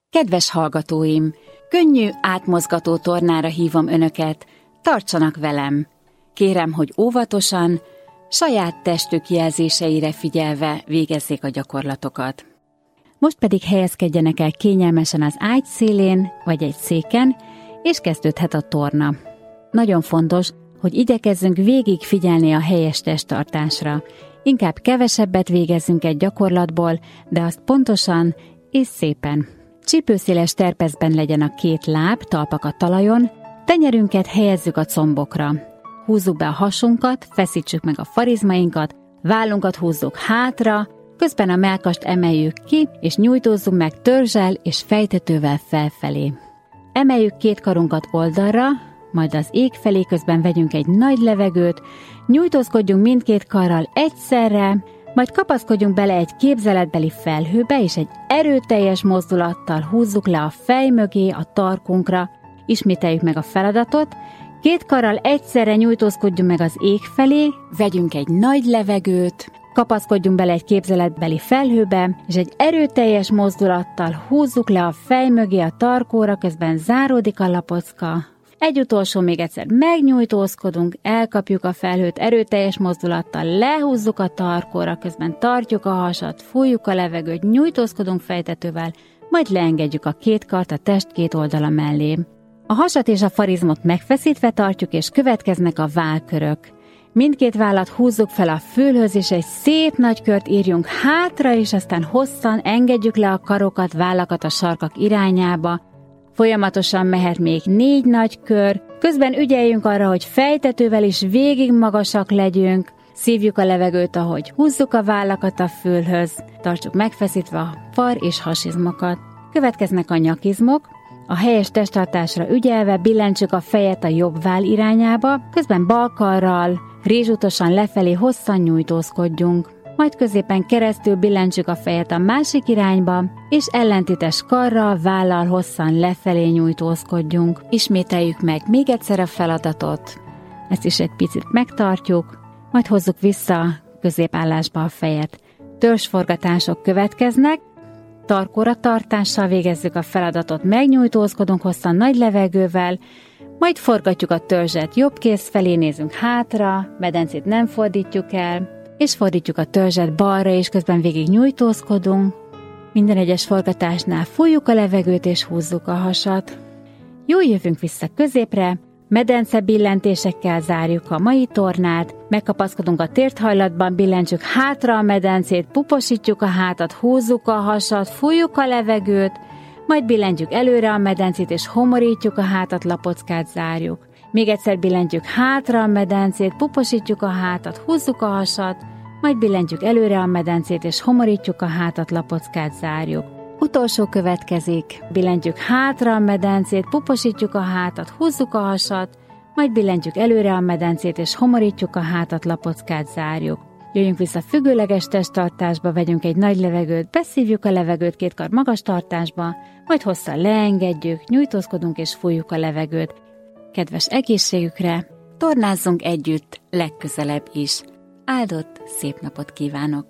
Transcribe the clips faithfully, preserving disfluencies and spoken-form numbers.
Kedves hallgatóim, könnyű, átmozgató tornára hívom önöket, tartsanak velem. Kérem, hogy óvatosan, saját testük jelzéseire figyelve végezzék a gyakorlatokat. Most pedig helyezkedjenek el kényelmesen az ágy szélén, vagy egy széken, és kezdődhet a torna. Nagyon fontos, hogy igyekezzünk végig figyelni a helyes testtartásra. Inkább kevesebbet végezzünk egy gyakorlatból, de azt pontosan és szépen. Csípőszéles terpezben legyen a két láb, talpak a talajon, tenyerünket helyezzük a combokra. Húzzuk be a hasunkat, feszítsük meg a farizmainkat, vállunkat húzzuk hátra, közben a mellkast emeljük ki, és nyújtózzunk meg törzsel és fejtetővel felfelé. Emeljük két karunkat oldalra, majd az ég felé, közben vegyünk egy nagy levegőt, nyújtózkodjunk mindkét karral egyszerre, majd kapaszkodjunk bele egy képzeletbeli felhőbe, és egy erőteljes mozdulattal húzzuk le a fej mögé, a tarkunkra. Ismételjük meg a feladatot, két karral egyszerre nyújtózkodjunk meg az ég felé, vegyünk egy nagy levegőt, kapaszkodjunk bele egy képzeletbeli felhőbe, és egy erőteljes mozdulattal húzzuk le a fej mögé, a tarkóra, közben záródik a lapocka. Egy utolsó, még egyszer megnyújtózkodunk, elkapjuk a felhőt erőteljes mozdulattal, lehúzzuk a tarkóra, közben tartjuk a hasat, fújjuk a levegőt, nyújtózkodunk fejtetővel, majd leengedjük a két kart a test két oldala mellé. A hasat és a farizmot megfeszítve tartjuk, és következnek a vállkörök. Mindkét vállat húzzuk fel a fülhöz, és egy szép nagy kört írjunk hátra, és aztán hosszan engedjük le a karokat, vállakat a sarkak irányába. Folyamatosan mehet még négy nagy kör, közben ügyeljünk arra, hogy fejtetővel is végig magasak legyünk, szívjuk a levegőt, ahogy húzzuk a vállakat a fülhöz, tartsuk megfeszítve a far és hasizmokat. Következnek a nyakizmok, a helyes testtartásra ügyelve billentsük a fejet a jobb váll irányába, közben bal karral, rézsútosan lefelé hosszan nyújtózkodjunk. Majd középen keresztül billentsük a fejet a másik irányba, és ellentétes karral, vállal hosszan lefelé nyújtózkodjunk. Ismételjük meg még egyszer a feladatot, ezt is egy picit megtartjuk, majd hozzuk vissza középállásba a fejet. Törzsforgatások következnek, tarkóra tartással végezzük a feladatot, megnyújtózkodunk hosszan nagy levegővel, majd forgatjuk a törzset jobb kéz felé, nézünk hátra, medencét nem fordítjuk el, és fordítjuk a törzset balra, és közben végig nyújtózkodunk. Minden egyes forgatásnál fújjuk a levegőt, és húzzuk a hasat. Jól jövünk vissza középre, medence billentésekkel zárjuk a mai tornát, megkapaszkodunk a térthajlatban, billentsük hátra a medencét, puposítjuk a hátat, húzzuk a hasat, fújjuk a levegőt, majd billentjük előre a medencét, és homorítjuk a hátat, lapockát zárjuk. Még egyszer billentjük hátra a medencét, puposítjuk a hátat, húzzuk a hasat, majd billentjük előre a medencét, és homorítjuk a hátat, lapockát zárjuk. Utolsó következik, billentjük hátra a medencét, puposítjuk a hátat, húzzuk a hasat, majd billentjük előre a medencét, és homorítjuk a hátat, lapockát zárjuk. Jöjjünk vissza függőleges testtartásba, vegyünk egy nagy levegőt, beszívjuk a levegőt két kar magas tartásba, majd hosszan leengedjük, nyújtózkodunk és fújjuk a levegőt. Kedves egészségükre, tornázzunk együtt legközelebb is. Áldott, szép napot kívánok!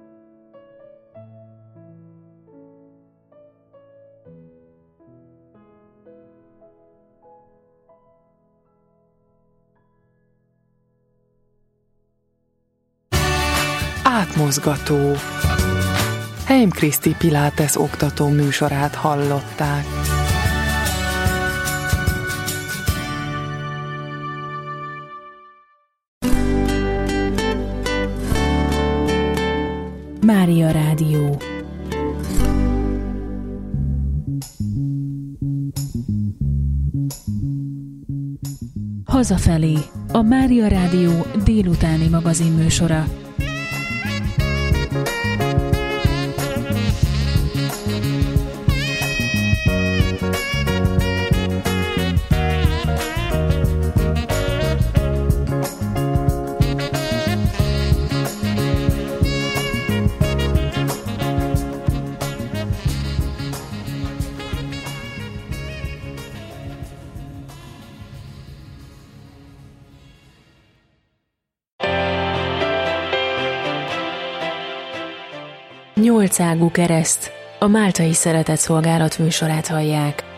Átmozgató. Heim Kriszti Pilates oktató műsorát hallották. Mária Rádió. Hazafelé, a Mária Rádió délutáni magazinműsora. Nyolcágú kereszt, a Máltai Szeretetszolgálat műsorát hallják.